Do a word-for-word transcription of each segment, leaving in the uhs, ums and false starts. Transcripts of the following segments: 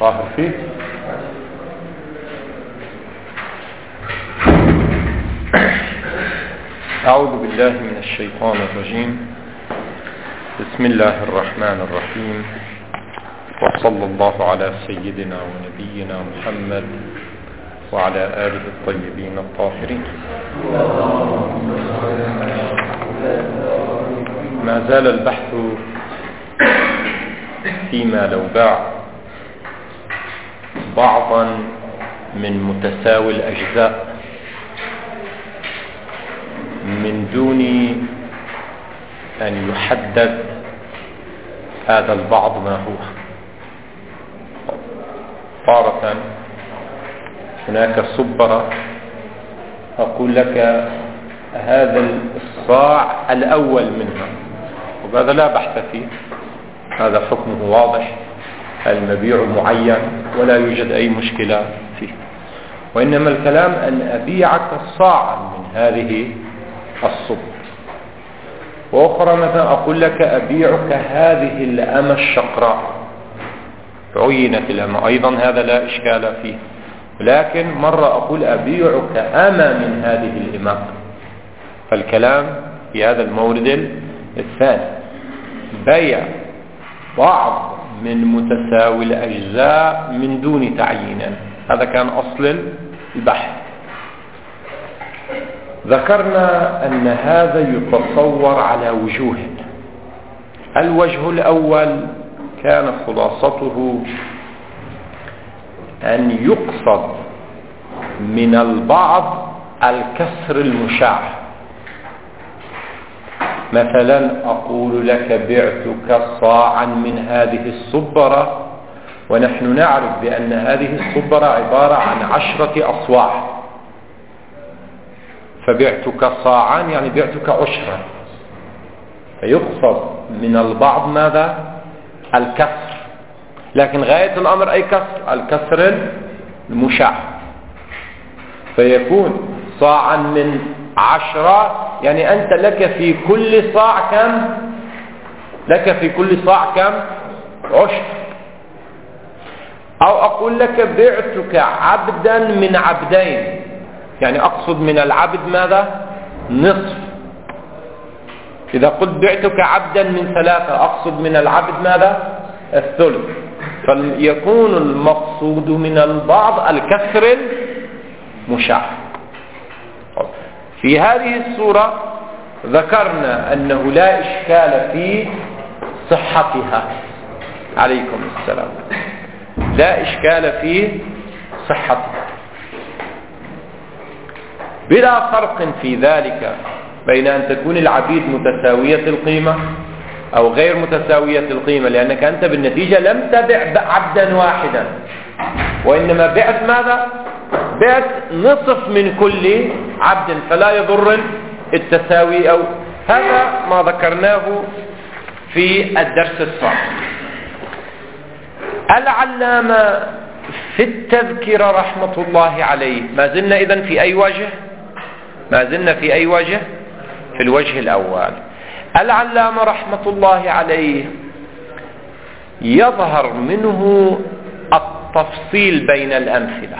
طاهر فيه. أعوذ بالله من الشيطان الرجيم. بسم الله الرحمن الرحيم، وصلى الله على سيدنا ونبينا محمد وعلى آله الطيبين الطاهرين. ما زال البحث فيما لو باع بعضا من متساوي الأجزاء من دون أن يحدد هذا البعض ما هو. تارة هناك صبرة أقول لك هذا الصاع الأول منها، وهذا لا بحث فيه، هذا حكمه واضح، المبيع معين ولا يوجد أي مشكلة فيه. وإنما الكلام أن أبيعك صاعا من هذه الصبر، وأخرى مثلا أقول لك أبيعك هذه الأمة الشقراء، عينت الأمة أيضا، هذا لا إشكال فيه. ولكن مرة أقول أبيعك أمة من هذه الإمة، فالكلام في هذا المورد الثاني بيع بعض من متساوي الأجزاء من دون تعيين. هذا كان أصل البحث. ذكرنا أن هذا يتصور على وجوه. الوجه الأول كان خلاصته أن يقصد من البعض الكسر المشاع. مثلا أقول لك بعتك صاعا من هذه الصبرة، ونحن نعرف بأن هذه الصبرة عبارة عن عشرة أصواع، فبعتك صاعا يعني بعتك عشرة، فيقصد من البعض ماذا؟ الكسر. لكن غاية الأمر أي كسر؟ الكسر المشاع، فيكون صاعا من عشرة يعني أنت لك في كل صاع كم؟ لك في كل صاع كم؟ عشر. أو أقول لك بعتك عبدا من عبدين، يعني أقصد من العبد ماذا؟ نصف. إذا قلت بعتك عبدا من ثلاثة أقصد من العبد ماذا؟ الثلث. فيكون المقصود من البعض الكسر المشاع. في هذه الصورة ذكرنا أنه لا إشكال في صحتها، عليكم السلام، لا إشكال في صحتها، بلا فرق في ذلك بين أن تكون العبيد متساوية القيمة أو غير متساوية القيمة، لأنك أنت بالنتيجة لم تبع عبدا واحدا، وإنما بعت ماذا؟ بعت نصف من كل عبد، فلا يضر التساوي. أو هذا ما ذكرناه في الدرس السابق. العلامة في التذكرة رحمة الله عليه، ما زلنا إذن في أي وجه؟ ما زلنا في أي وجه؟ في الوجه الأول. العلامة رحمة الله عليه يظهر منه التفصيل بين الأمثلة،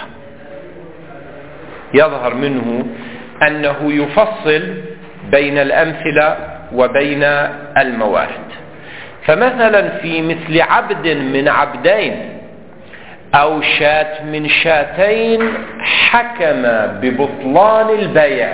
يظهر منه أنه يفصل بين الأمثلة وبين الموارد. فمثلا في مثل عبد من عبدين أو شاة من شاتين حكم ببطلان البيع.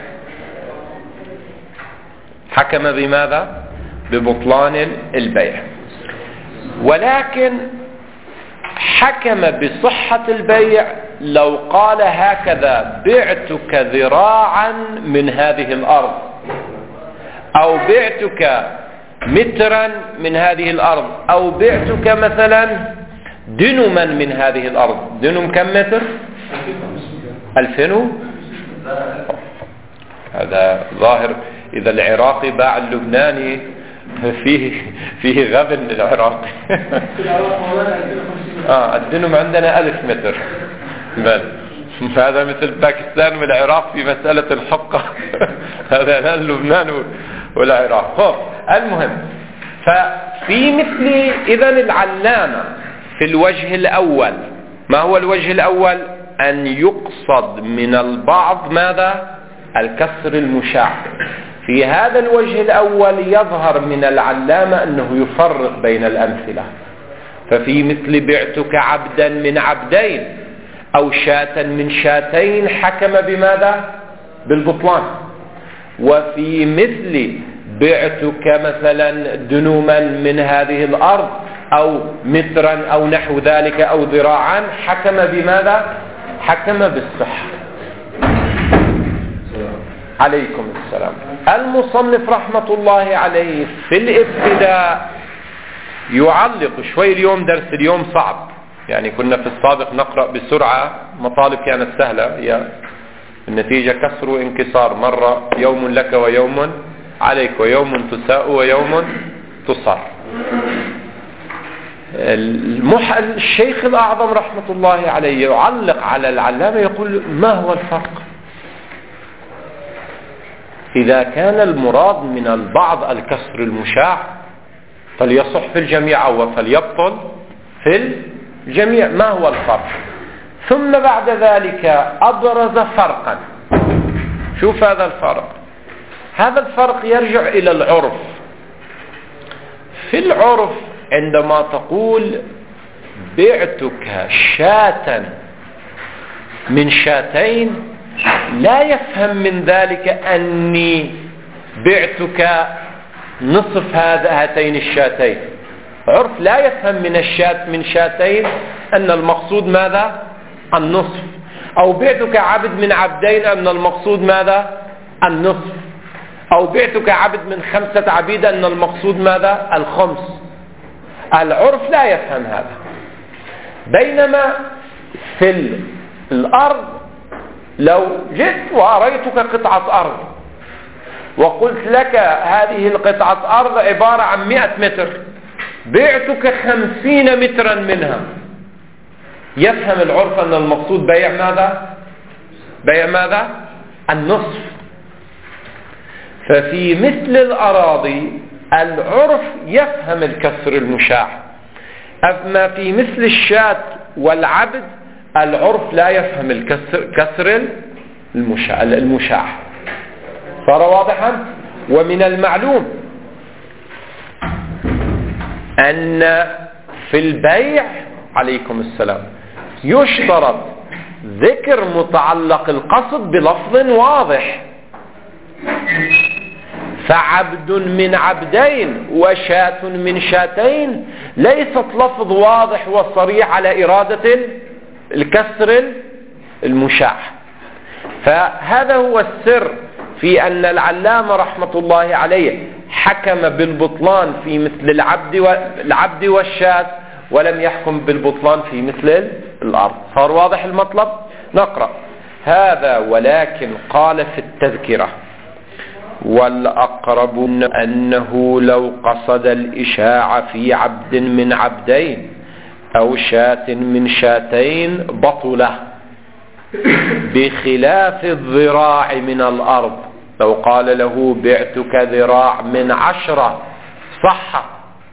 حكم بماذا؟ ببطلان البيع، ولكن حكم بصحة البيع لو قال هكذا: بعتك ذراعا من هذه الأرض، أو بعتك مترا من هذه الأرض، أو بعتك مثلا دنما من هذه الأرض. دنم كم متر؟ ألفين. هذا ظاهر إذا العراقي باع اللبناني فيه فيه غبن العراقي. آه الدنم عندنا ألف متر، بل هذا مثل باكستان والعراق في مسألة الحقة. هذا الآن لبنان والعراق. خب المهم، ففي مثل إذن العلامة في الوجه الأول. ما هو الوجه الأول؟ أن يقصد من البعض ماذا؟ الكسر المشاع. في هذا الوجه الأول يظهر من العلامة أنه يفرق بين الأمثلة، ففي مثل بعتك عبدا من عبدين أو شاة من شاتين حكم بماذا؟ بالبطلان. وفي مثل بعتك مثلا دنوما من هذه الأرض أو مترا أو نحو ذلك أو ذراعا حكم بماذا؟ حكم بالصحة. عليكم السلام. المصنف رحمة الله عليه في الابتداء يعلق شوي. اليوم درس اليوم صعب، يعني كنا في السابق نقرأ بسرعة، مطالب كانت سهلة، هي النتيجة كسر وانكسار، مرة يوم لك ويوم عليك ويوم تساء ويوم تصر. المح... الشيخ الأعظم رحمة الله عليه يعلق على العلامة يقول ما هو الفرق؟ إذا كان المراد من البعض الكسر المشاع فليصح في الجميع أو فليبطل في الجميع. ما هو الفرق؟ ثم بعد ذلك أبرز فرقا. شوف هذا الفرق. هذا الفرق يرجع إلى العرف. في العرف عندما تقول بعتك شاة من شاتين لا يفهم من ذلك أني بعتك نصف هذا هاتين الشاتين. عرف لا يفهم من الشات من شاتين أن المقصود ماذا؟ النصف. أو بعتك عبد من عبدين أن المقصود ماذا؟ النصف. أو بعتك عبد من خمسة عبيد أن المقصود ماذا؟ الخمس. العرف لا يفهم هذا. بينما في الأرض لو جئت وأريتك قطعة أرض وقلت لك هذه القطعة أرض عبارة عن مئة متر، بعتك خمسين مترا منها، يفهم العرف أن المقصود بيع ماذا؟ بيع ماذا؟ النصف. ففي مثل الأراضي العرف يفهم الكسر المشاع، أما في مثل الشاة والعبد العرف لا يفهم الكسر كسر المشاع. المشاع صار واضحا؟ ومن المعلوم أن في البيع عليكم السلام يشترط ذكر متعلق القصد بلفظ واضح. فعبد من عبدين وشاة من شاتين ليست لفظ واضح وصريح على إرادة الكسر المشاع. فهذا هو السر في أن العلامة رحمة الله عليه حكم بالبطلان في مثل العبد والعبد والشاة ولم يحكم بالبطلان في مثل الأرض. صار واضح المطلب؟ نقرأ هذا. ولكن قال في التذكرة والأقرب أنه لو قصد الإشاعة في عبد من عبدين أو شاة من شاتين بطله، بخلاف الذراع من الأرض. لو قال له بعتك ذراع من عشرة صح.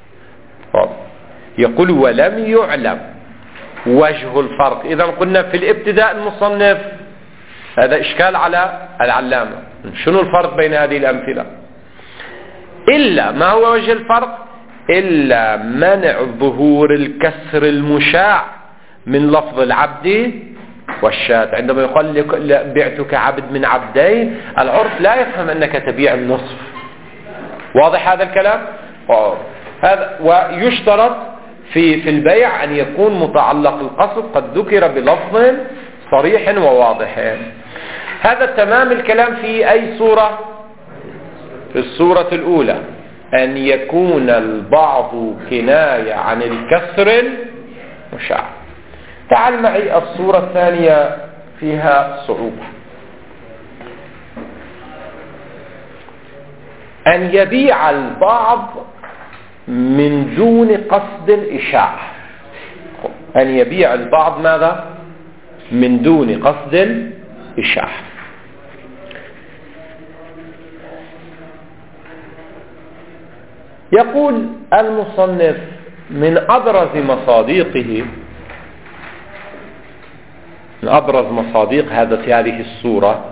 يقول ولم يعلم وجه الفرق. إذا قلنا في الابتداء المصنف هذا إشكال على العلامة، شنو الفرق بين هذه الأمثلة؟ إلا ما هو وجه الفرق؟ إلا منع ظهور الكسر المشاع من لفظ العبد والشاة. عندما يقول لك بعتك عبد من عبدين العرف لا يفهم أنك تبيع النصف. واضح هذا الكلام؟ هذا. ويشترط في في البيع أن يكون متعلق القصد قد ذكر بلفظ صريح وواضح. هذا تمام الكلام في أي صورة؟ في الصورة الأولى أن يكون البعض كناية عن الكسر المشاع. تعال معي الصورة الثانية فيها صعوبة. أن يبيع البعض من دون قصد الإشاعة. أن يبيع البعض ماذا؟ من دون قصد الإشاعة. يقول المصنف من أبرز مصادقه من أبرز مصادق هذا هذه الصورة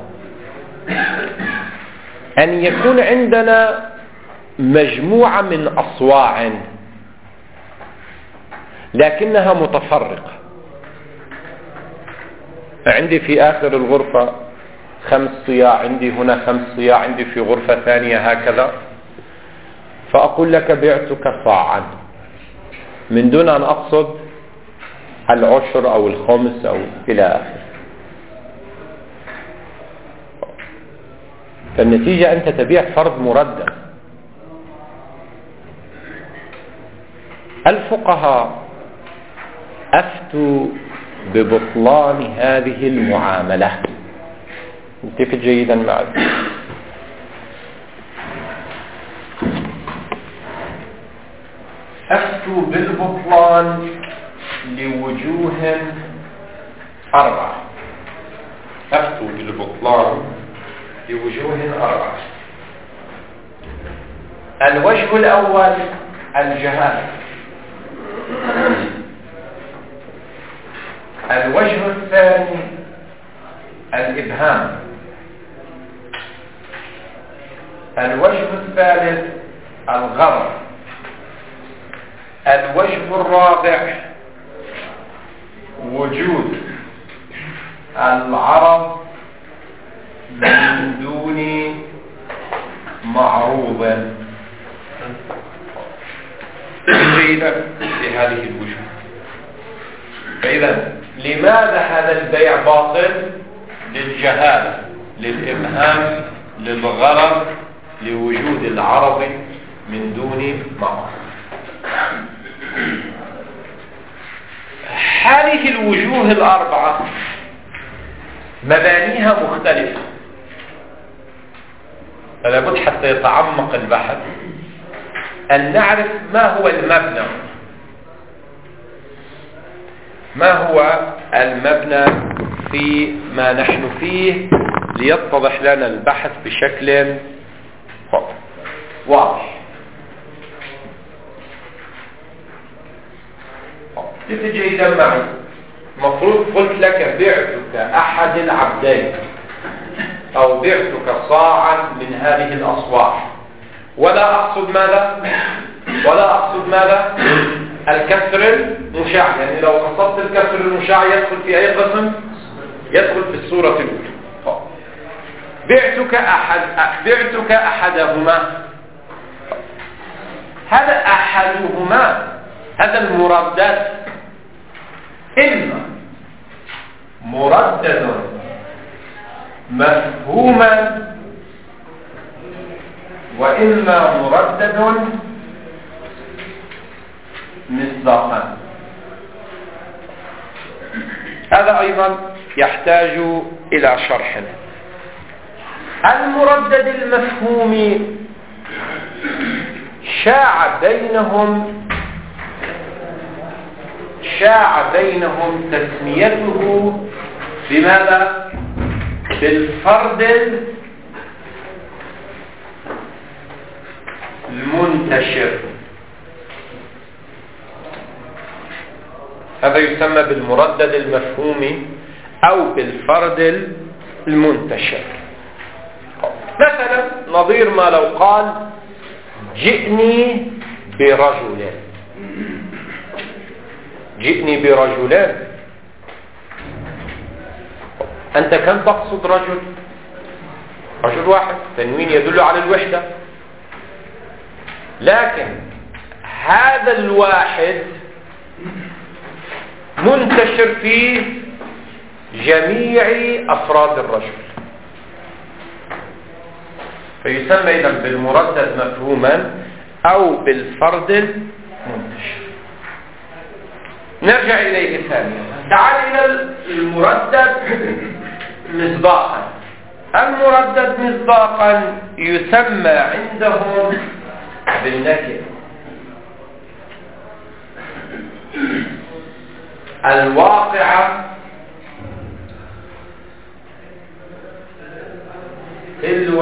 أن يكون عندنا مجموعة من أصواع لكنها متفرقة. عندي في آخر الغرفة خمس صياع، عندي هنا خمس صياع، عندي في غرفة ثانية هكذا، فأقول لك بعتك صاعا من دون أن أقصد العشر أو الخمس أو إلى آخره. فالنتيجة أنت تبيع فرض مردد. الفقهاء أفتوا ببطلان هذه المعاملة. انتبه جيدا معي. أفتوا بالبطلان لوجوه أربعة. أفتوا بالبطلان لوجوه أربعة. الوجه الأول الجهالة. الوجه الثاني الإبهام. الوجه الثالث الغرض. الوجه الرابع وجود العرض من دون معروض. جيدا لهذه الوجوه. فإذا لماذا هذا البيع باطل؟ للجهالة، للإبهام، للغرض، لوجود العرض من دون معروض. هذه الوجوه الأربعة مبانيها مختلفة، فلا بد حتى يتعمق البحث أن نعرف ما هو المبنى، ما هو المبنى في ما نحن فيه، ليتضح لنا البحث بشكل واضح. تتجي معي. مفروض قلت لك بعتك أحد العبدين أو بعتك صاعا من هذه الأصواع، ولا أقصد ماذا؟ ولا أقصد ماذا؟ الكسر المشاع. يعني لو قصدت الكسر المشاع يدخل في أي قسم؟ يدخل في الصورة الأولى. بعتك أحد بعتك أحدهما. هذا أحدهما هذا المردد إما مردد مفهوما وإما مردد مصداقا. هذا أيضا يحتاج إلى شرح. المردد المفهوم شاع بينهم شاع بينهم تسميته بماذا؟ بالفرد المنتشر. هذا يسمى بالمردد المفهوم أو بالفرد المنتشر. مثلا نظير ما لو قال جئني برجل. جئني برجلان. أنت كم تقصد رجل؟ رجل واحد، تنوين يدل على الوحدة. لكن هذا الواحد منتشر في جميع أفراد الرجل، فيسمى إذن بالمردد مفهوما أو بالفرد المنتشر. نرجع إليه ثانيا. تعال إلى المردد مصداقا. المردد مصداقا يسمى عندهم بالنكرة. الواقعة تلو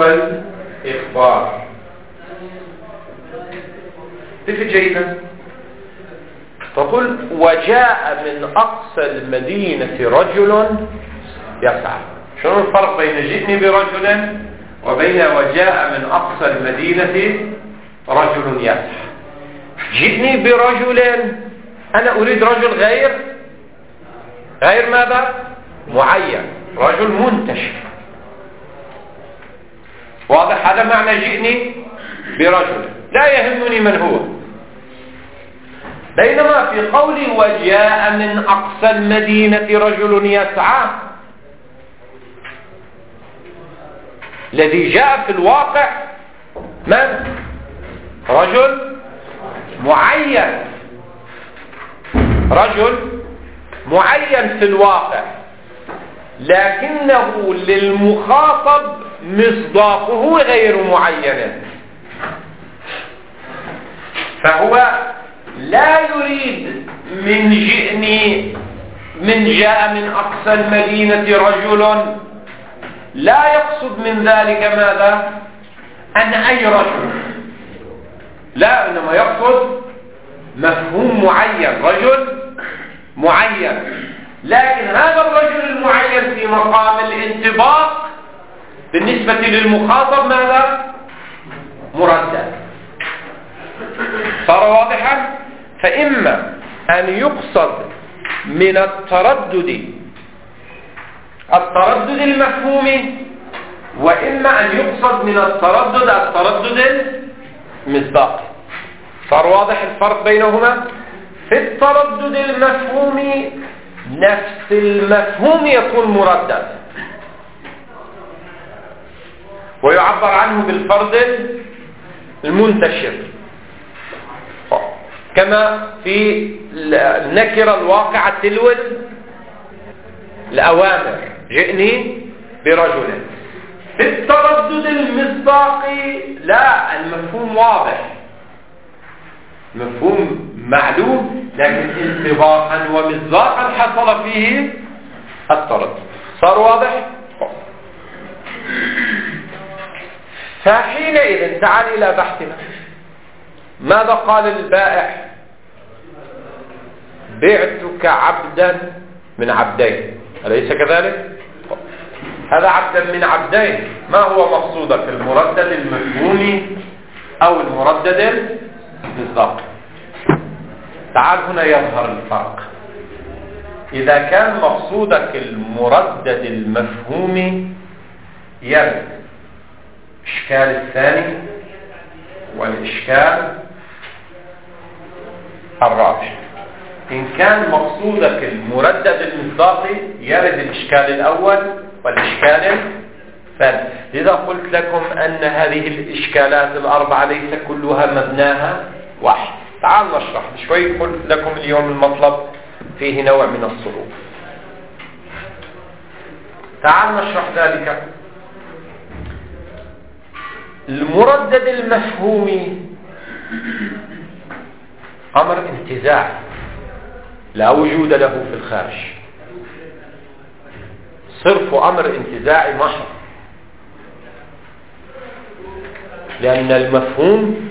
الإخبار. تفهم جيدا؟ فقل وجاء من أقصى المدينة رجل يسعى. شنو الفرق بين جئني برجل وبين وجاء من أقصى المدينة رجل يسعى؟ جئني برجل، أنا أريد رجل غير غير ماذا؟ معين، رجل منتشر. واضح؟ هذا معنى جئني برجل، لا يهمني من هو. بينما في قولي وجاء من أقصى المدينة رجل يسعى، الذي جاء في الواقع من؟ رجل معين، رجل معين في الواقع، لكنه للمخاطب مصداقه غير معين، فهو لا يريد من جئني من جاء من أقصى المدينة رجل، لا يقصد من ذلك ماذا؟ أن أي رجل، لا، إنما يقصد مفهوم معين، رجل معين، لكن هذا الرجل المعين في مقام الانطباق بالنسبة للمخاطب ماذا؟ مردد. صار واضحا؟ فإما أن يقصد من التردد التردد المفهومي، وإما أن يقصد من التردد التردد المصداقي. صار واضح الفرق بينهما؟ في التردد المفهومي نفس المفهوم يكون مردد ويعبر عنه بالفرد المنتشر، كما في النكرة الواقعة تلو الأوامر جئني برجل. في التردد المصداقي لا، المفهوم واضح، مفهوم معلوم، لكن انطباقا ومصداقا حصل فيه التردد. صار واضح؟ فحينئذ تعال إلى بحثنا. ماذا قال البائع؟ بعتك عبدا من عبدين، أليس كذلك؟ هذا عبدا من عبدين، ما هو مقصودك؟ المردد المفهومي أو المردد المصداقي؟ تعال هنا يظهر الفرق. إذا كان مقصودك المردد المفهومي يرد الإشكال الثاني والإشكال الرابع. إن كان مقصودك المردد المصداقي يرد الإشكال الأول والإشكال الثاني. لذا قلت لكم أن هذه الإشكالات الأربعة ليس كلها مبناها واحد. تعال نشرح شوي. قلت لكم اليوم المطلب فيه نوع من الصعوبة. تعال نشرح ذلك. المردد المفهومي أمر انتزاع لا وجود له في الخارج، صرف أمر انتزاعي محض، لأن المفهوم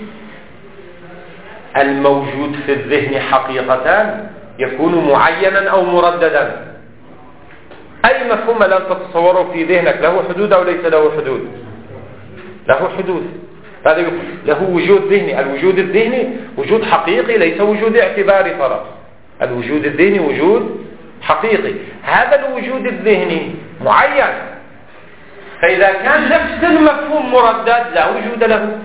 الموجود في الذهن حقيقة يكون معينا أو مرددا. أي مفهوم لن تتصوره في ذهنك له حدود أو ليس له حدود؟ له حدود. هذا له وجود ذهني. الوجود الذهني وجود حقيقي ليس وجود اعتباري فقط. الوجود الذهني وجود حقيقي. هذا الوجود الذهني معين، فإذا كان نفس المفهوم مردد لا وجود له،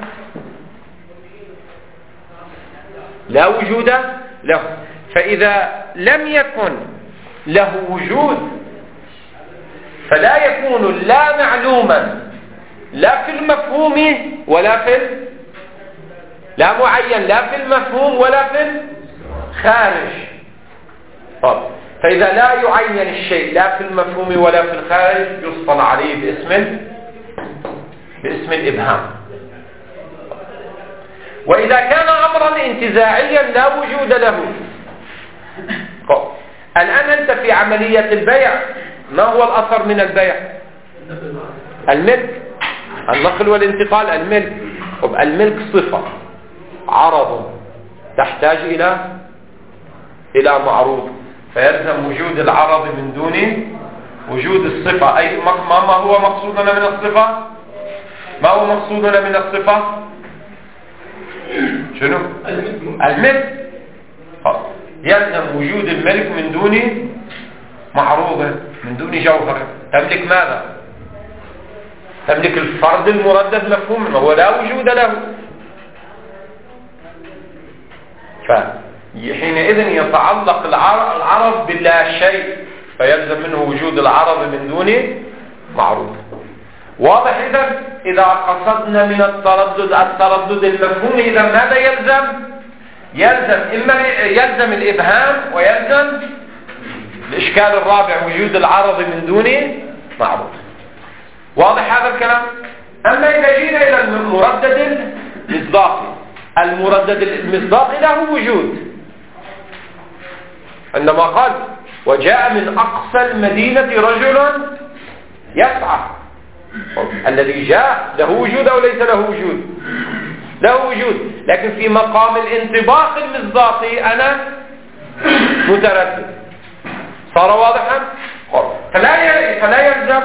لا وجود له. فإذا لم يكن له وجود فلا يكون لا معلوما لا في المفهوم ولا في لا معين لا في المفهوم ولا في الخارج. طب فإذا لا يعين الشيء لا في المفهوم ولا في الخارج يصطلح عليه باسم باسم الإبهام. وإذا كان أمرا انتزاعيا لا وجود له. طب الآن أنت في عملية البيع، ما هو الأثر من البيع؟ الملك، النقل والانتقال، الملك. طب الملك صفة، عرض، تحتاج إلى إلى معروض، فيلزم وجود العرض من دون وجود الصفة. أي ما هو مقصودنا من الصفة؟ ما هو مقصودنا من الصفة؟ شنو؟ الملك. يلزم وجود الملك من دون معروضه، من دون جوهر. تملك ماذا؟ تملك الفرد المردد مفهوم، وهو لا وجود له. فحينئذ يتعلق العرض باللا شيء، فيلزم منه وجود العرض من دون معروض. واضح؟ إذا إذا قصدنا من التردد التردد المفهوم، إذا ماذا يلزم؟ يلزم إما يلزم الإبهام، ويلزم الإشكال الرابع وجود العرض من دون معروض. واضح هذا الكلام؟ أما إذا جينا إلى المردد المصداقي، المردد المصداقي له وجود، عندما قال وجاء من أقصى المدينة رجل يسعى، الذي جاء له وجود أو ليس له وجود؟ له وجود، لكن في مقام الانطباق المصداقي أنا متردد. صار واضحا؟ فلا فلا يلزم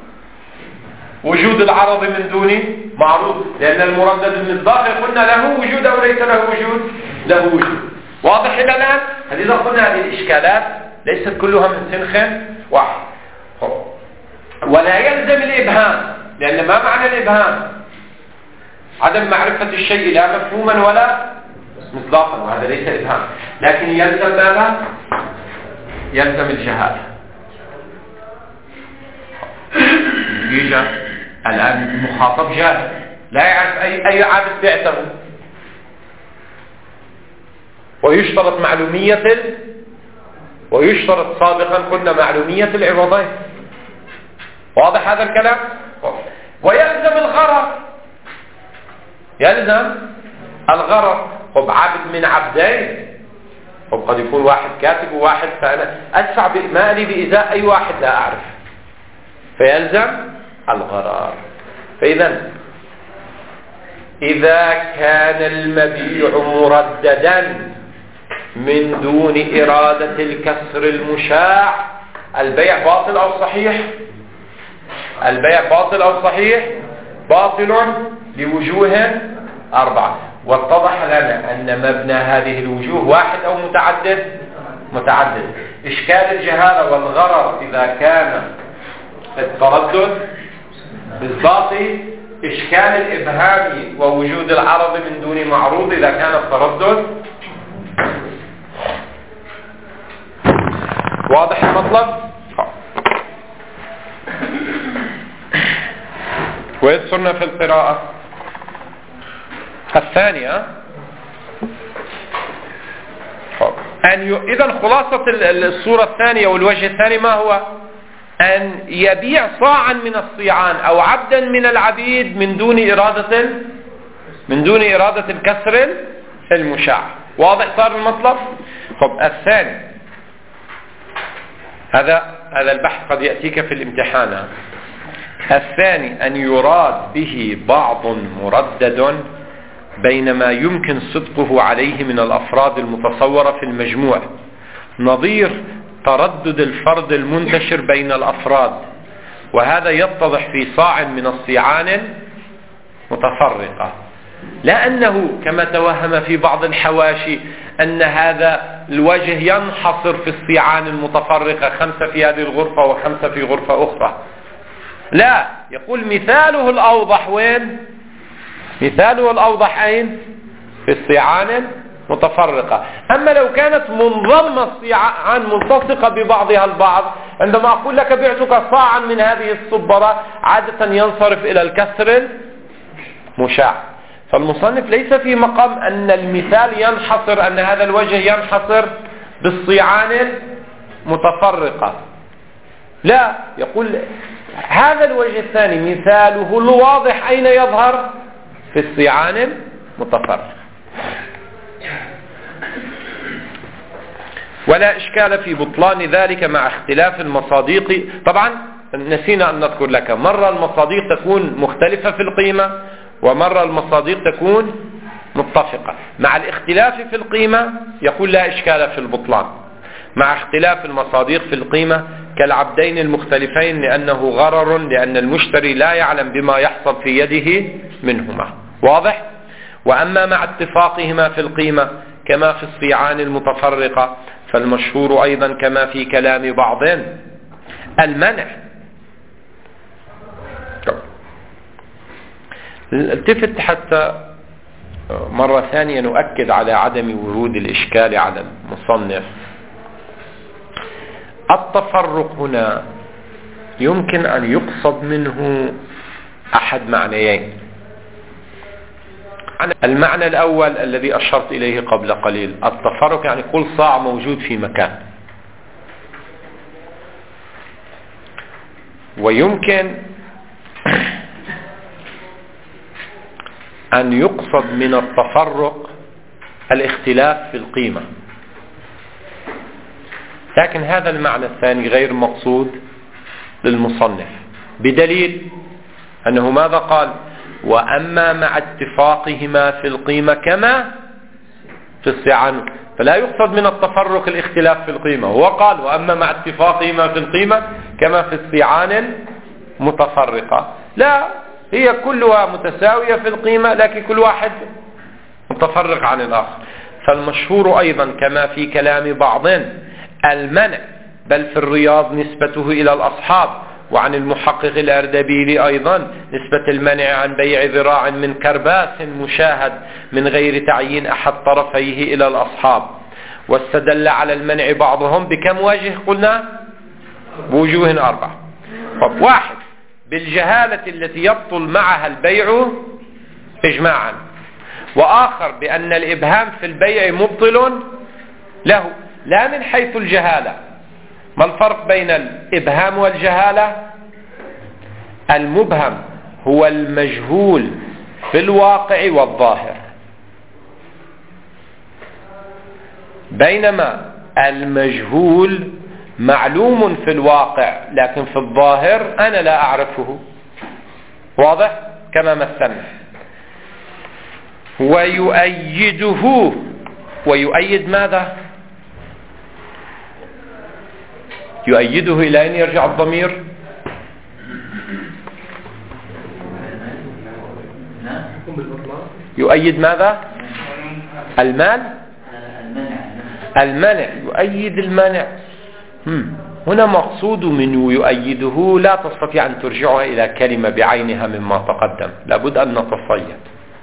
وجود العرض من دون معروض، لأن المردد المصداقي قلنا له وجود أو ليس له وجود؟ له وجود. واضح إلى الآن؟ إذا قلنا هذه الإشكالات ليست كلها من سنخ واحد. ولا يلزم الإبهام، لأن ما معنى الإبهام؟ عدم معرفة الشيء لا مفهوما ولا مصداقا، وهذا ليس إبهام. لكن يلزم ماذا؟ يلزم الجهالة. يجي الآن المخاطب جاهل، لا يعرف أي أي عابد بعته، ويشترط معلومية ويشترط سابقا قلنا معلومية العوضين. واضح هذا الكلام؟ ويلزم الغرض، يلزم الغرض. طب عبد من عبدين، طب قد يكون واحد كاتب وواحد، فأنا أدفع مالي بإزاء أي واحد لا أعرف، فيلزم الغرض. فإذا إذا كان المبيع مرددا من دون إرادة الكسر المشاع، البيع باطل أو صحيح؟ البيع باطل أو صحيح؟ باطل لوجوه أربعة. واتضح لنا أن مبنى هذه الوجوه واحد أو متعدد؟ متعدد. إشكال الجهالة والغرر إذا كان التردد بالباطل، إشكال الإبهام ووجود العرض من دون معروض إذا كان التردد. واضح المطلب؟ وإذ صرنا في القراءة الثانية أن ي... إذن خلاصة الصورة الثانية والوجه الثاني ما هو؟ أن يبيع صاعا من الصيعان أو عبدا من العبيد من دون إرادة من دون إرادة الكسر المشاع. واضح صار المطلب؟ طب الثاني، هذا هذا البحث قد يأتيك في الامتحان. الثاني أن يراد به بعض مردد بينما يمكن صدقه عليه من الأفراد المتصورة في المجموع، نظير تردد الفرد المنتشر بين الأفراد، وهذا يتضح في صاع من الصيعان متفرقة، لا أنه كما توهم في بعض الحواشي أن هذا الوجه ينحصر في الصيعان المتفرقة، خمسة في هذه الغرفة وخمسة في غرفة أخرى. لا، يقول مثاله الأوضح وين؟ مثاله الأوضح أين؟ في الصيعان متفرقة. أما لو كانت منظمة الصيعان ملتصقة ببعضها البعض، عندما أقول لك بعتك صاعا من هذه الصبرة، عادة ينصرف إلى الكسر المشاع. فالمصنف ليس في مقام أن المثال ينحصر، أن هذا الوجه ينحصر بالصيعان المتفرقة، لا، يقول هذا الوجه الثاني مثاله الواضح أين يظهر؟ في الصيعان المتفرقة. ولا إشكال في بطلان ذلك مع اختلاف المصاديق. طبعا نسينا أن نذكر لك، مرة المصاديق تكون مختلفة في القيمة، ومرة المصاديق تكون متفقة. مع الاختلاف في القيمة يقول لا إشكال في البطلان. مع اختلاف المصادق في القيمة كالعبدين المختلفين لأنه غرر، لأن المشتري لا يعلم بما يحصل في يده منهما. واضح؟ وأما مع اتفاقهما في القيمة كما في الصيعان المتفرقة فالمشهور أيضا كما في كلام بعض المنع. التفت حتى مرة ثانية نؤكد على عدم ورود الإشكال على المصنف. التفرق هنا يمكن أن يقصد منه أحد معنيين. المعنى الأول الذي أشرت إليه قبل قليل، التفرق يعني كل صاع موجود في مكان. ويمكن أن يقصد من التفرق الاختلاف في القيمة، لكن هذا المعنى الثاني غير مقصود للمصنف، بدليل أنه ماذا قال؟ وأما مع اتفاقهما في القيمة كما في الصيعان، فلا يقصد من التفرق الاختلاف في القيمة. هو قال وأما مع اتفاقهما في القيمة كما في الصيعان المتفرقة، لا، هي كلها متساوية في القيمة لكن كل واحد متفرق عن الآخر. فالمشهور أيضا كما في كلام بعض المنع، بل في الرياض نسبته إلى الأصحاب، وعن المحقق الأردبيلي أيضا نسبة المنع عن بيع ذراع من كرباس مشاهد من غير تعيين أحد طرفيه إلى الأصحاب. واستدل على المنع بعضهم بكم وجه؟ قلنا بوجوه أربعة. طب واحد بالجهالة التي يبطل معها البيع إجماعا، وآخر بأن الإبهام في البيع مبطل له لا من حيث الجهالة. ما الفرق بين الإبهام والجهالة؟ المبهم هو المجهول في الواقع والظاهر، بينما المجهول معلوم في الواقع لكن في الظاهر أنا لا أعرفه. واضح؟ كما مثلنا. ويؤيده، ويؤيد ماذا؟ يؤيده إلى أين يرجع الضمير؟ يؤيد ماذا؟ المال؟ المنع. يؤيد المنع. هنا مقصود من يؤيده لا تستطيع أن ترجعها إلى كلمة بعينها مما تقدم، لابد أن نتصيد.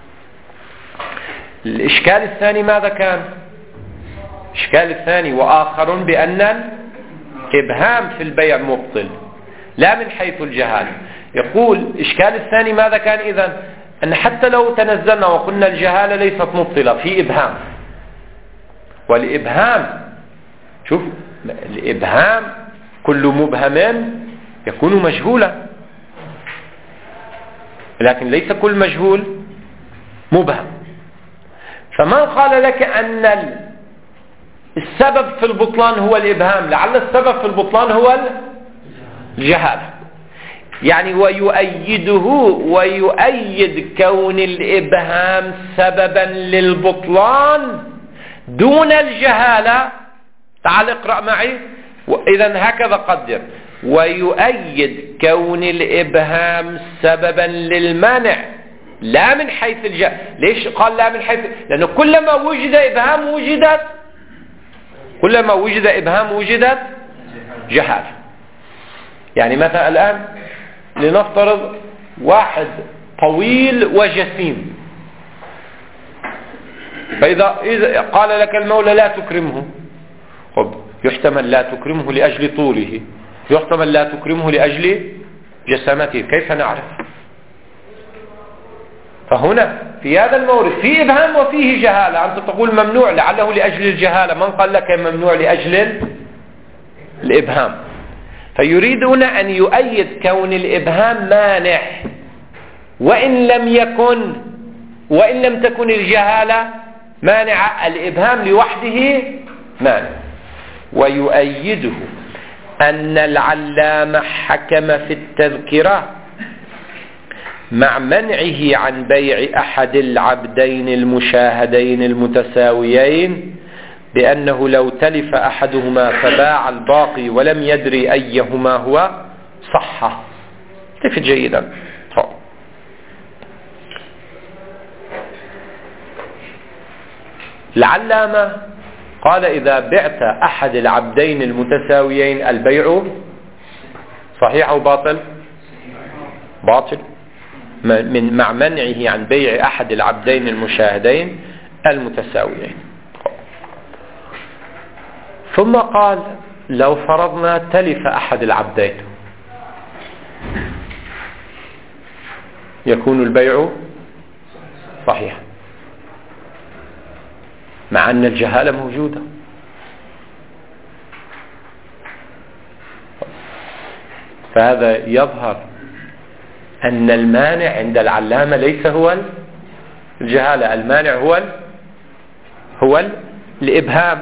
الإشكال الثاني ماذا كان؟ الإشكال الثاني وآخر بأن الإبهام في البيع مبطل لا من حيث الجهالة. يقول الإشكال الثاني ماذا كان إذن؟ أن حتى لو تنزلنا وقلنا الجهالة ليست مبطلة، في إبهام، والإبهام شوف الإبهام كل مبهم يكون مجهولا، لكن ليس كل مجهول مبهم. فمن قال لك أن السبب في البطلان هو الإبهام؟ لعل السبب في البطلان هو الجهالة. يعني ويؤيده، ويؤيد كون الإبهام سببا للبطلان دون الجهالة. تعال اقرأ معي. إذن هكذا قدر: ويؤيد كون الإبهام سببا للمنع لا من حيث الجهالة. ليش قال لا من حيث؟ لأنه كلما وجد إبهام وجدت كلما وجد إبهام وجدت جهالة. يعني مثلا الآن لنفترض واحد طويل وجسيم، فإذا إذا قال لك المولى لا تكرمه، خب يحتمل لا تكرمه لأجل طوله، يحتمل لا تكرمه لأجل جسامته، كيف نعرف؟ فهنا في هذا المورد في إبهام وفيه جهالة. أنت تقول ممنوع لعله لأجل الجهالة، من قال لك ممنوع لأجل الإبهام؟ فيريدون أن يؤيد كون الإبهام مانع وإن لم يكن وإن لم تكن الجهالة مانعة، الإبهام لوحده مانع. ويؤيده أن العلامة حكم في التذكرة مع منعه عن بيع أحد العبدين المشاهدين المتساويين، بأنه لو تلف أحدهما فباع الباقي ولم يدري أيهما هو صح. التفت جيدا. العلامة قال إذا بعت أحد العبدين المتساويين البيع صحيح أو باطل؟ باطل، من مع منعه عن بيع أحد العبدين المشاهدين المتساويين. ثم قال لو فرضنا تلف أحد العبدين يكون البيع صحيح، مع أن الجهالة موجودة. فهذا يظهر أن المانع عند العلامة ليس هو الجهالة، المانع هو هو الإبهام.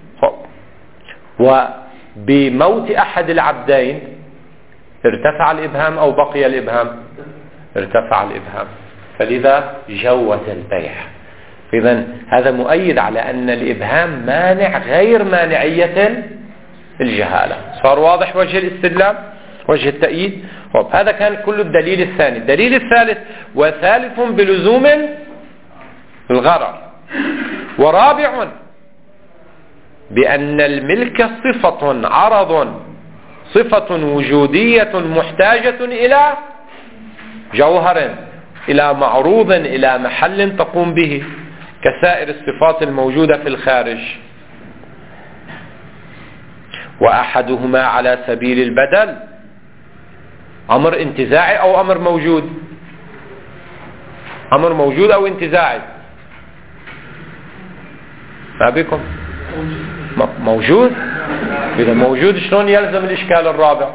وبموت أحد العبدين ارتفع الإبهام أو بقي الإبهام؟ ارتفع الإبهام، فلذا جوز البيع. إذن هذا مؤيد على أن الإبهام مانع غير مانعية الجهالة. صار واضح وجه الاستدلال، وجه التأييد. هذا كان كل الدليل الثاني. الدليل الثالث وثالث بلزوم الغرر. ورابع بأن الملك صفة عرض، صفة وجودية محتاجة إلى جوهر، إلى معروض، إلى محل تقوم به، كسائر الصفات الموجودة في الخارج. وأحدهما على سبيل البدل، أمر انتزاعي أو أمر موجود؟ أمر موجود أو انتزاعي؟ ما بكم؟ موجود. إذا موجود شلون يلزم الإشكال الرابع؟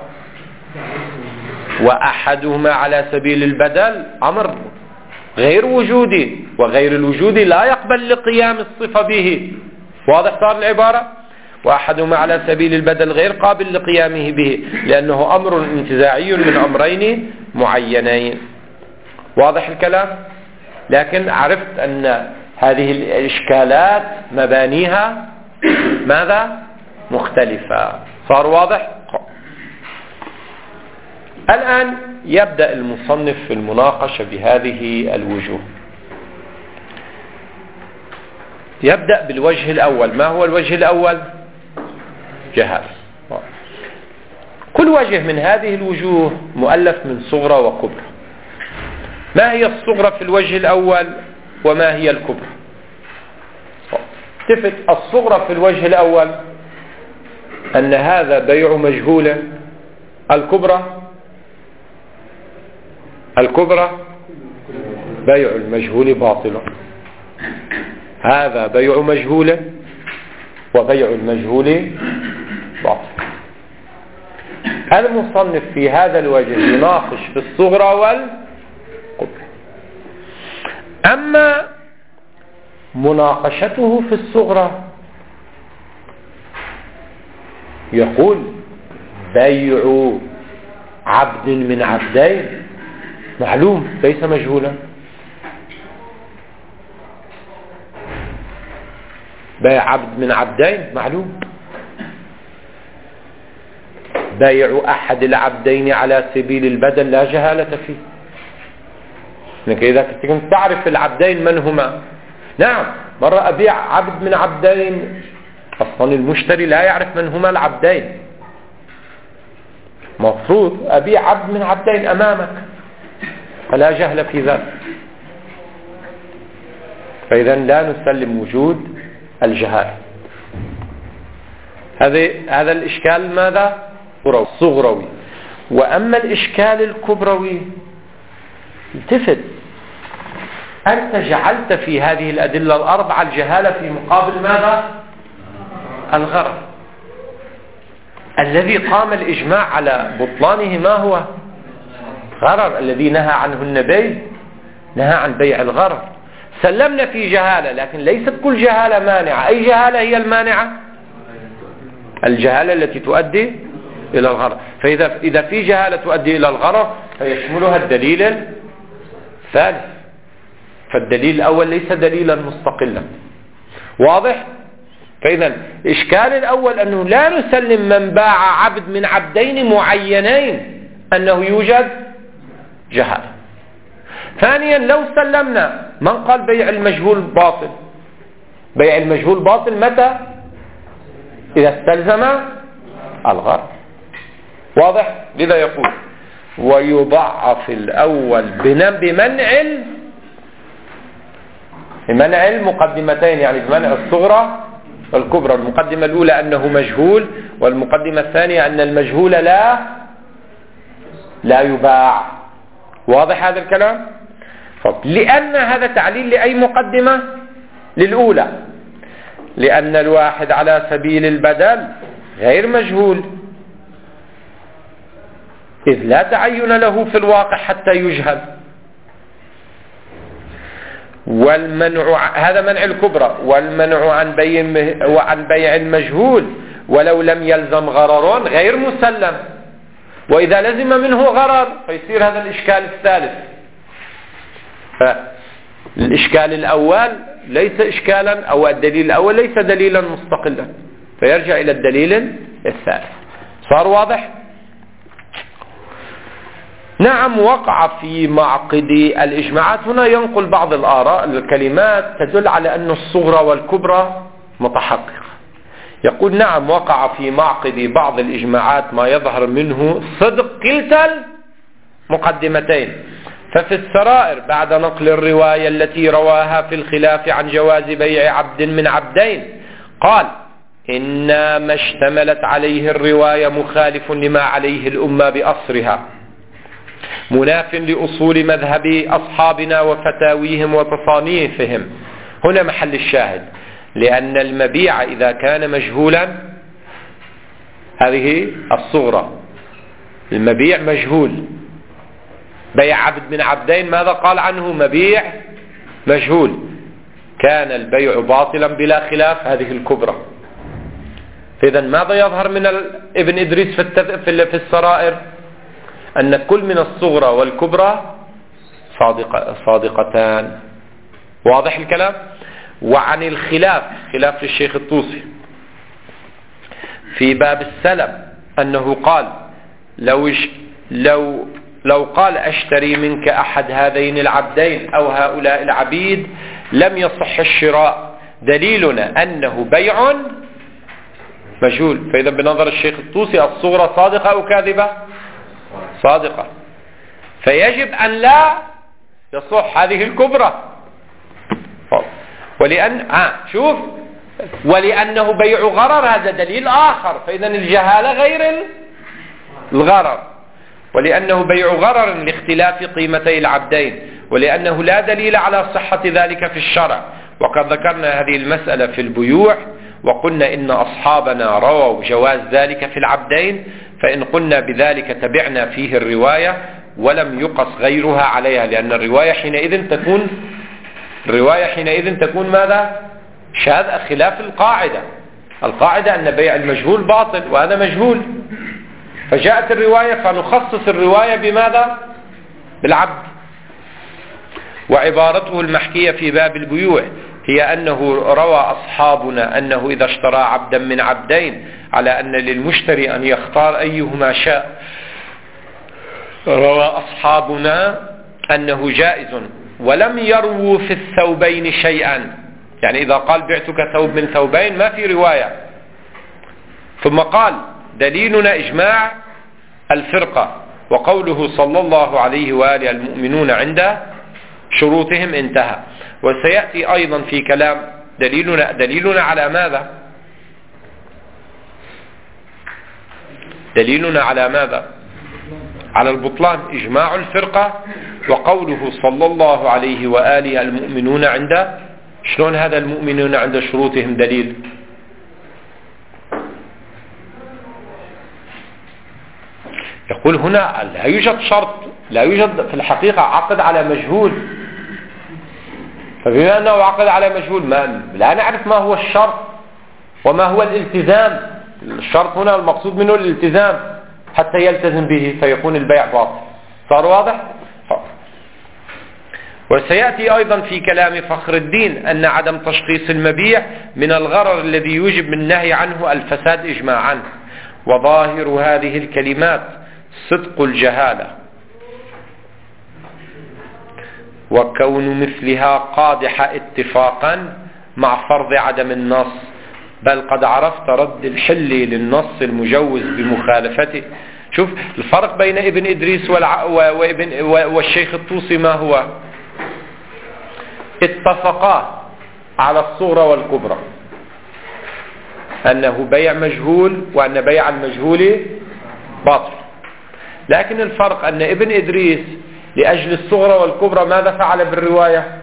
وأحدهما على سبيل البدل أمر غير وجودي، وغير الوجودي لا يقبل لقيام الصفة به. واضح صار العبارة؟ وأحدهما على سبيل البدل غير قابل لقيامه به، لأنه أمر انتزاعي من أمرين معينين. واضح الكلام؟ لكن عرفت أن هذه الإشكالات مبانيها ماذا؟ مختلفة. صار واضح؟ الآن يبدأ المصنف في المناقشة بهذه الوجوه. يبدأ بالوجه الأول. ما هو الوجه الأول؟ جهالة. كل وجه من هذه الوجوه مؤلف من صغرى وكبرى. ما هي الصغرى في الوجه الأول وما هي الكبرى؟ تفت الصغرى في الوجه الأول أن هذا بيع مجهول. الكبرى الكبرى بيع المجهول باطل. هذا بيع مجهول وبيع المجهول باطل. المصنف في هذا الوجه يناقش في الصغرى والكبرى. أما مناقشته في الصغرى يقول بيع عبد من عبدين معلوم ليس مجهولا. بيع عبد من عبدين معلوم. بيع أحد العبدين على سبيل البدل لا جهالة فيه، لأنك إذا كنت تعرف العبدين من هما. نعم، مرة أبيع عبد من عبدين، أصلا المشتري لا يعرف من هما العبدين. مفروض أبيع عبد من عبدين أمامك، فلا جهل في ذلك. فإذا لا نسلم وجود الجهال. هذا هذا الإشكال ماذا؟ صغروي. وأما الإشكال الكبروي، التفت، أنت جعلت في هذه الأدلة الأربعة الجهالة في مقابل ماذا؟ الغرض الذي قام الإجماع على بطلانه. ما هو؟ غرر الذي نهى عنه النبي، نهى عن بيع الغرر. سلمنا في جهالة، لكن ليست كل جهالة مانعة. أي جهالة هي المانعة؟ الجهالة التي تؤدي إلى الغرر. فإذا إذا في جهالة تؤدي إلى الغرر فيشملها الدليل ثالث. فالدليل الأول ليس دليلا مستقلا. واضح؟ فإذا الإشكال الأول أنه لا نسلم من باع عبد من عبدين معينين أنه يوجد جهالة. ثانيا لو سلمنا، من قال بيع المجهول باطل؟ بيع المجهول باطل متى؟ إذا استلزم الغرض. واضح؟ لذا يقول ويضعف الأول بمنع بمنع المقدمتين، يعني بمنع الصغرى والكبرى. المقدمة الأولى أنه مجهول، والمقدمة الثانية أن المجهول لا لا يباع. واضح هذا الكلام؟ لأن هذا تعليل لأي مقدمة؟ للأولى، لأن الواحد على سبيل البدل غير مجهول، إذ لا تعين له في الواقع حتى يجهل. والمنع، هذا منع الكبرى. والمنع عن بيع وعن بيع المجهول ولو لم يلزم غرر غير مسلم، وإذا لزم منه غرر فيصير هذا الإشكال الثالث. فالإشكال الأول ليس إشكالا، أو الدليل الأول ليس دليلا مستقلا، فيرجع إلى الدليل الثالث. صار واضح؟ نعم. وقع في معقد الإجماعات. هنا ينقل بعض الآراء، الكلمات تدل على أن الصغرى والكبرى متحققة. يقول نعم وقع في معقد بعض الإجماعات ما يظهر منه صدق كلتا المقدمتين. ففي السرائر بعد نقل الرواية التي رواها في الخلاف عن جواز بيع عبد من عبدين قال إن ما اشتملت عليه الرواية مخالف لما عليه الأمة بأصرها، مناف لأصول مذهب أصحابنا وفتاويهم وتصانيفهم. هنا محل الشاهد، لأن المبيع إذا كان مجهولا هذه الصغرى، المبيع مجهول. بيع عبد من عبدين ماذا قال عنه؟ مبيع مجهول، كان البيع باطلا بلا خلاف، هذه الكبرى. فإذا ماذا يظهر من ابن إدريس في السرائر؟ أن كل من الصغرى والكبرى صادقة صادقتان. واضح الكلام؟ وعن الخلاف، خلاف للشيخ الطوسي في باب السلم أنه قال لو لو لو قال أشتري منك أحد هذين العبدين أو هؤلاء العبيد لم يصح الشراء، دليلنا أنه بيع مجهول. فإذا بنظر الشيخ الطوسي الصغرى صادقة أو كاذبة؟ صادقة. فيجب أن لا يصح هذه الكبرى. ولأن آه شوف ولأنه بيع غرر هذا دليل آخر، فإذا الجهالة غير الغرر. ولأنه بيع غرر لاختلاف قيمتي العبدين، ولأنه لا دليل على صحة ذلك في الشرع. وقد ذكرنا هذه المسألة في البيوع وقلنا إن أصحابنا رووا جواز ذلك في العبدين، فإن قلنا بذلك تبعنا فيه الرواية ولم يقص غيرها عليها، لأن الرواية حينئذ تكون الرواية حينئذ تكون ماذا؟ شاذ، خلاف القاعدة. القاعدة أن بيع المجهول باطل وهذا مجهول، فجاءت الرواية فنخصص الرواية بماذا؟ بالعبد. وعبارته المحكية في باب البيوع هي أنه روى أصحابنا أنه إذا اشترى عبدا من عبدين على أن للمشتري أن يختار أيهما شاء، روى أصحابنا أنه جائز، ولم يروا في الثوبين شيئا. يعني إذا قال بعتك ثوب من ثوبين ما في رواية. ثم قال دليلنا إجماع الفرقة وقوله صلى الله عليه وآله المؤمنون عند شروطهم انتهى. وسيأتي أيضا في كلام دليلنا دليلنا على ماذا؟ دليلنا على ماذا؟ على البطلان، إجماع الفرقة وقوله صلى الله عليه وآله المؤمنون عند. شلون هذا المؤمنون عند شروطهم دليل؟ يقول هنا لا يوجد شرط، لا يوجد في الحقيقة عقد على مجهول، فبما أنه عقد على مجهول ما لا نعرف ما هو الشرط وما هو الالتزام. الشرط هنا المقصود منه الالتزام حتى يلتزم به فيكون البيع باطل. صار واضح؟ وسيأتي أيضا في كلام فخر الدين أن عدم تشخيص المبيع من الغرر الذي يوجب من النهي عنه الفساد إجماعا. وظاهر هذه الكلمات صدق الجهالة، وكون مثلها قادحة اتفاقا مع فرض عدم النص، بل قد عرفت رد الحل للنص المجوز بمخالفته. شوف الفرق بين ابن إدريس وابن والشيخ الطوسي ما هو؟ اتفقا على الصغرى والكبرى أنه بيع مجهول وأن بيع المجهول باطل، لكن الفرق أن ابن إدريس لأجل الصغرى والكبرى ماذا فعل بالرواية؟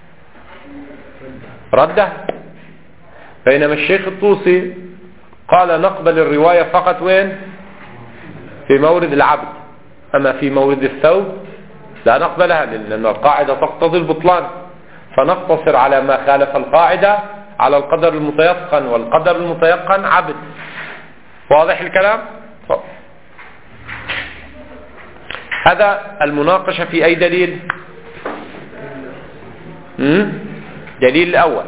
رده. بينما الشيخ الطوسي قال نقبل الرواية فقط وين؟ في مورد العبد، أما في مورد الثوب لا نقبلها، لأن القاعدة تقتضي البطلان، فنقتصر على ما خالف القاعدة على القدر المتيقن، والقدر المتيقن عبد. واضح الكلام؟ طب. هذا المناقشة في أي دليل؟ مم؟ دليل الأول.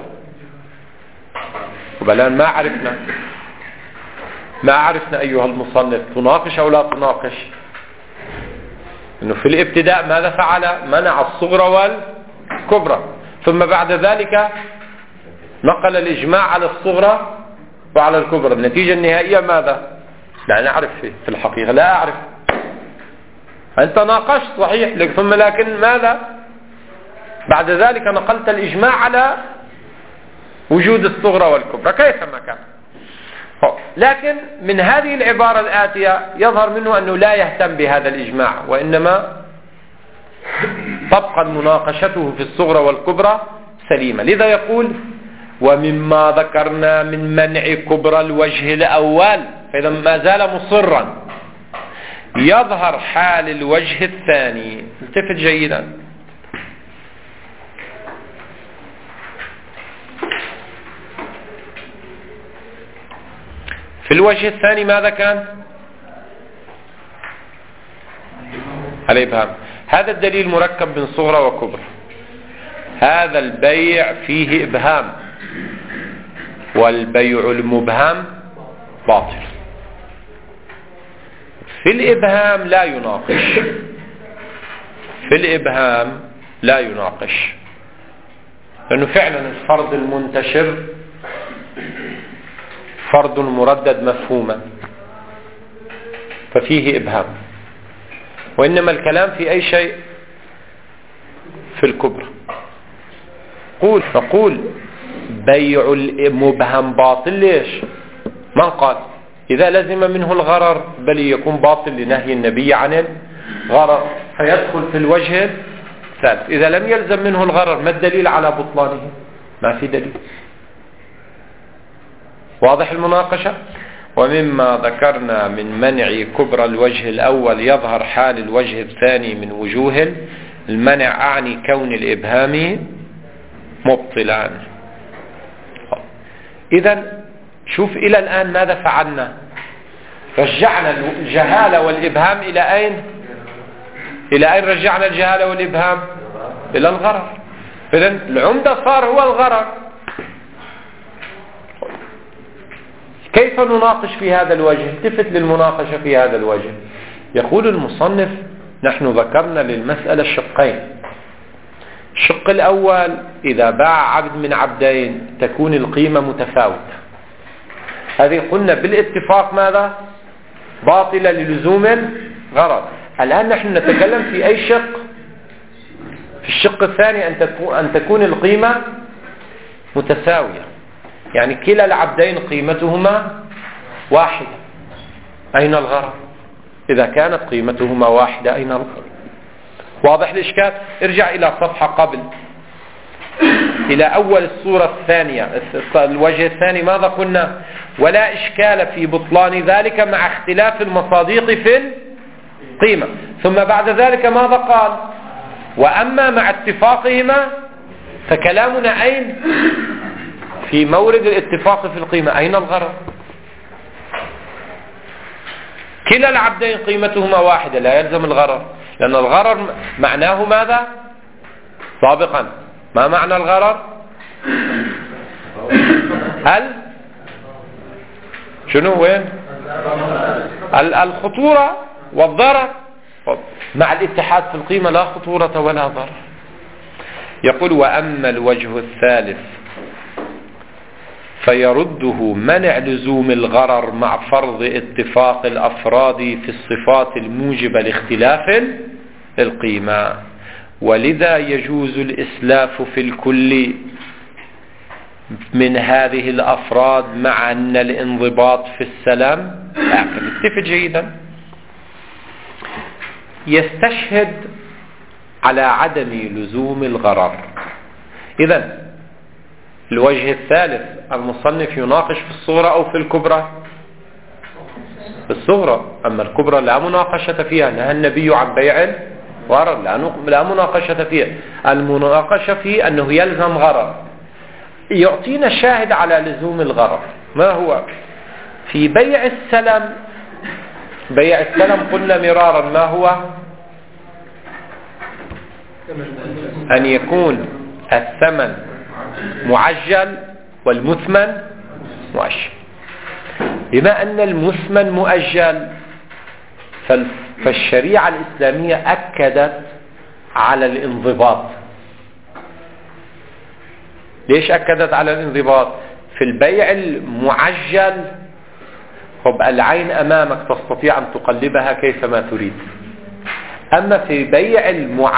وبلان ما عرفنا ما عرفنا أيها المصنف تناقش أو لا تناقش. إنه في الابتداء ماذا فعل؟ منع الصغرى والكبرى، ثم بعد ذلك نقل الإجماع على الصغرى وعلى الكبرى. النتيجة النهائية ماذا؟ لا نعرف في الحقيقة، لا أعرف. أنت ناقشت صحيح، ثم لكن ماذا؟ بعد ذلك نقلت الإجماع على وجود الصغرى والكبرى كيفما كان. لكن من هذه العبارة الآتية يظهر منه أنه لا يهتم بهذا الإجماع، وإنما تبقى مناقشته في الصغرى والكبرى سليمة. لذا يقول ومما ذكرنا من منع كبرى الوجه الأول، فإذا ما زال مصرا يظهر حال الوجه الثاني. التفت جيدا. في الوجه الثاني ماذا كان؟ الإبهام. هذا الدليل مركب من صغرى وكبرى. هذا البيع فيه إبهام، والبيع المبهم باطل. في الإبهام لا يناقش، في الإبهام لا يناقش، لأنه فعلا الفرض المنتشر فرض مردد مفهوما، ففيه إبهام. وإنما الكلام في أي شيء؟ في الكبرى. قول نقول بيع المبهم باطل. ليش؟ من قال؟ إذا لزم منه الغرر بل يكون باطل لنهي النبي عن الغرر، فيدخل في الوجه الثالث. إذا لم يلزم منه الغرر ما الدليل على بطلانه؟ ما في دليل. واضح المناقشة؟ ومما ذكرنا من منع كبرى الوجه الأول يظهر حال الوجه الثاني من وجوه المنع، أعني كون الإبهام مبطلان. إذن شوف إلى الآن ماذا فعلنا؟ رجعنا الجهالة والإبهام إلى أين؟ إلى أين رجعنا الجهالة والإبهام؟ إلى الغرر. إذن العمدة صار هو الغرر. كيف نناقش في هذا الوجه؟ التفت للمناقشة في هذا الوجه. يقول المصنف نحن ذكرنا للمسألة شقين. الشق الأول إذا باع عبد من عبدين تكون القيمة متفاوتة، هذه قلنا بالاتفاق ماذا؟ باطلة للزوم الغرض. الآن نحن نتكلم في أي شق؟ في الشق الثاني أن تكون القيمة متساوية، يعني كلا العبدين قيمتهما واحدة، أين الغرض؟ إذا كانت قيمتهما واحدة أين الغرض؟ واضح الإشكال؟ ارجع إلى صفحة قبل، إلى أول الصورة الثانية، الوجه الثاني. ماذا قلنا؟ ولا إشكال في بطلان ذلك مع اختلاف المصادق في القيمة. ثم بعد ذلك ماذا قال؟ وأما مع اتفاقهما فكلامنا أين؟ في مورد الاتفاق في القيمة، أين الغرض؟ كلا العبدين قيمتهما واحدة، لا يلزم الغرض، لأن الغرض معناه ماذا؟ سابقا. ما معنى الغرر؟ هل شنو وين الخطورة والضرر. مع الاتحاد في القيمة لا خطورة ولا ضرر. يقول وأما الوجه الثالث فيرده منع لزوم الغرر مع فرض اتفاق الأفراد في الصفات الموجبة لاختلاف القيمة، ولذا يجوز الإسلاف في الكل من هذه الأفراد مع أن الانضباط في السلام. اتفق جيدا. يستشهد على عدم لزوم الغرر. إذن الوجه الثالث المصنف يناقش في الصغرى أو في الكبرى؟ في الصغرى. أما الكبرى لا مناقشة فيها، نهى النبي عن بيع الغرر، لا مناقشة فيها. المناقشة فيه أنه يلزم غرر. يعطينا شاهد على لزوم الغرر. ما هو؟ في بيع السلم، بيع السلم قلنا مرارا ما هو؟ أن يكون الثمن معجل والمثمن مؤجل. بما أن المثمن مؤجل فالشريعة الإسلامية أكدت على الانضباط. ليش أكدت على الانضباط؟ في البيع المعجل خب العين أمامك تستطيع أن تقلبها كيفما تريد. أما في بيع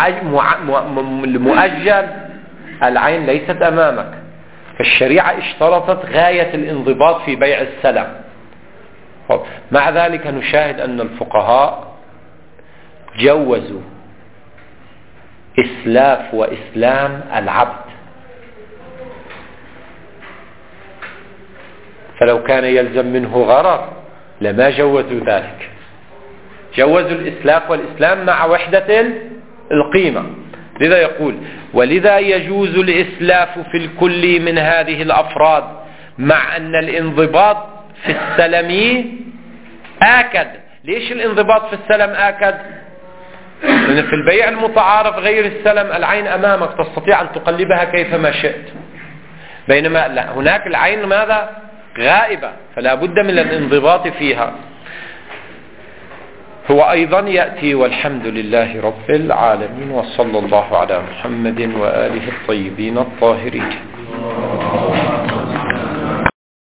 المؤجل العين ليست أمامك. فالشريعة اشترطت غاية الانضباط في بيع السلم. مع ذلك نشاهد أن الفقهاء جوزوا إسلاف وإسلام العبد. فلو كان يلزم منه غرر لما جوزوا ذلك. جوزوا الإسلاف والإسلام مع وحدة القيمة. لذا يقول ولذا يجوز الإسلاف في الكل من هذه الأفراد مع أن الانضباط في السلم آكد. ليش الانضباط في السلم آكد؟ لأن في البيع المتعارف غير السلم العين أمامك تستطيع أن تقلبها كيفما شئت، بينما لا، هناك العين ماذا؟ غائبة، فلا بد من الانضباط فيها. هو أيضا يأتي والحمد لله رب العالمين وصلى الله على محمد وآله الطيبين الطاهرين.